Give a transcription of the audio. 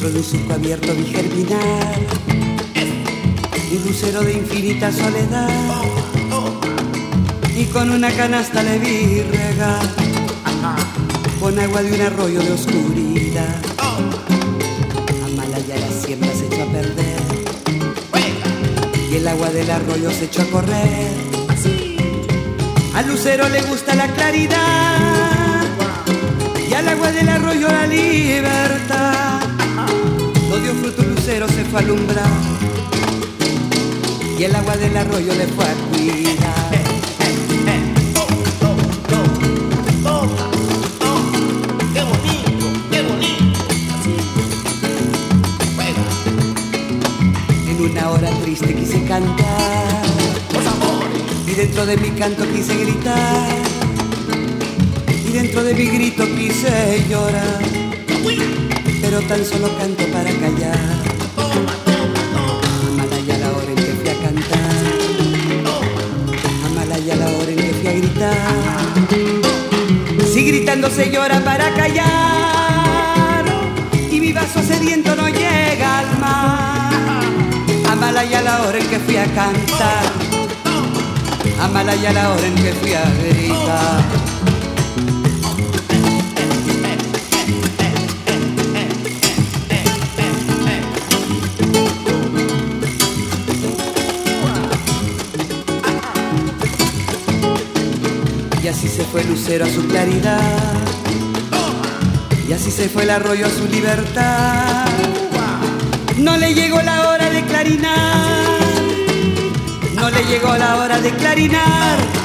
Dentro de un surco abierto vi germinar un lucero de infinita soledad, y con una canasta le vi regar con agua de un arroyo de oscuridad. Amalaya la siembra se echó a perder y el agua del arroyo se echó a correr. Al lucero le gusta la claridad y al agua del arroyo la libertad. No dio fruto el lucero, se fue a alumbrar y el agua del arroyo le fue a cuidar. ¡Qué bonito, qué bonito! En una hora triste quise cantar ¡Los amores! y dentro de mi canto quise gritar, y dentro de mi grito quise llorar, pero tan solo canto para callar. Amalaya la hora en que fui a cantar, Amalaya la hora en que fui a gritar. Si gritando se llora para callar y mi vaso sediento no llega al mar. Amalaya la hora en que fui a cantar, Amalaya la hora en que fui a gritar. Y así se fue el lucero a su claridad, y así se fue el arroyo a su libertad. No le llegó la hora de clarinar, no le llegó la hora de clarinar.